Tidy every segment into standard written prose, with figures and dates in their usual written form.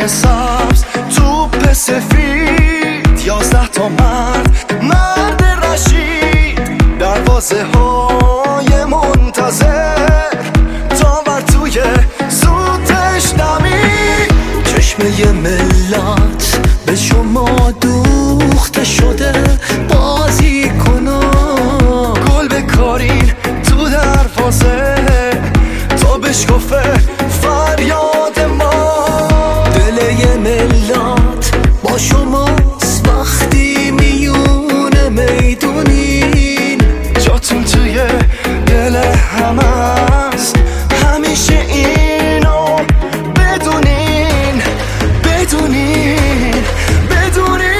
بدن سبز، توپ سفید، 11 تا مرد رشید، دروازه های منتظر، داور توی سوتش دمید. چشمه ملت به شما دوخته شده، بازی کنا گل بکارین تو دروازه تا بشکفه فریاد ما. دل یه ملت با شماست وقتی میونه میدونین، جاتون توی دل همه است، همیشه اینو بدونین بدونین بدونین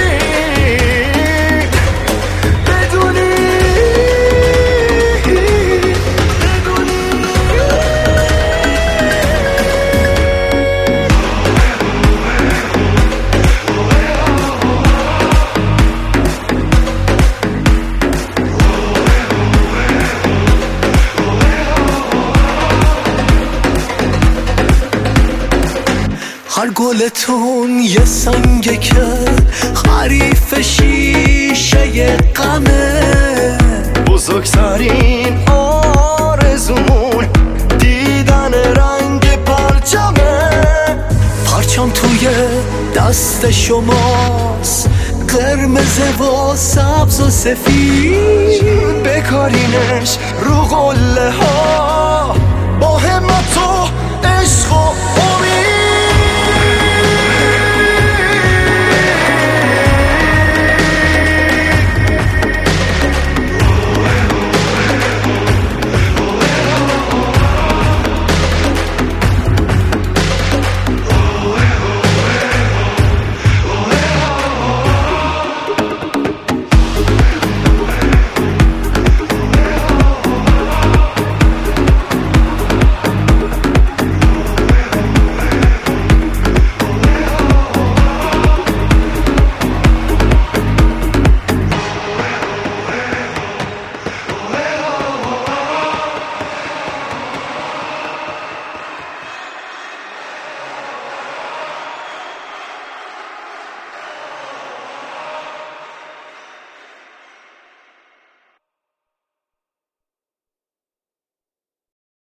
هر گلتون یه سنگه که حریف شیشه غمه. بزرگترین آرزومون دیدن رنگ پرچمه. پرچم توی دست شماست، قرمز و سبز و سفید، بکارینش رو قله ها با همت